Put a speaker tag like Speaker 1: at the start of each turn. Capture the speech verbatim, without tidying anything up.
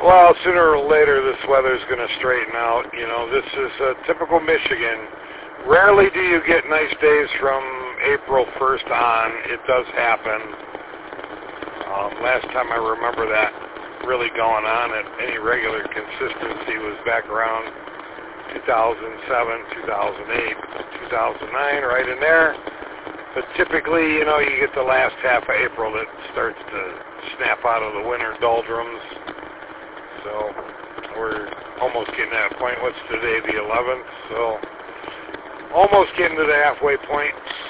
Speaker 1: Well, sooner or later, this weather's going to straighten out. You know, this is uh, typical Michigan. Rarely do you get nice days from April first on. It does happen. Um, last time I remember that really going on at any regular consistency was back around two thousand seven, two thousand eight, two thousand nine, right in there. But typically, you know, you get the last half of April that starts to snap out of the winter doldrums. So we're almost getting to that point. What's today, the eleventh? So almost getting to the halfway point.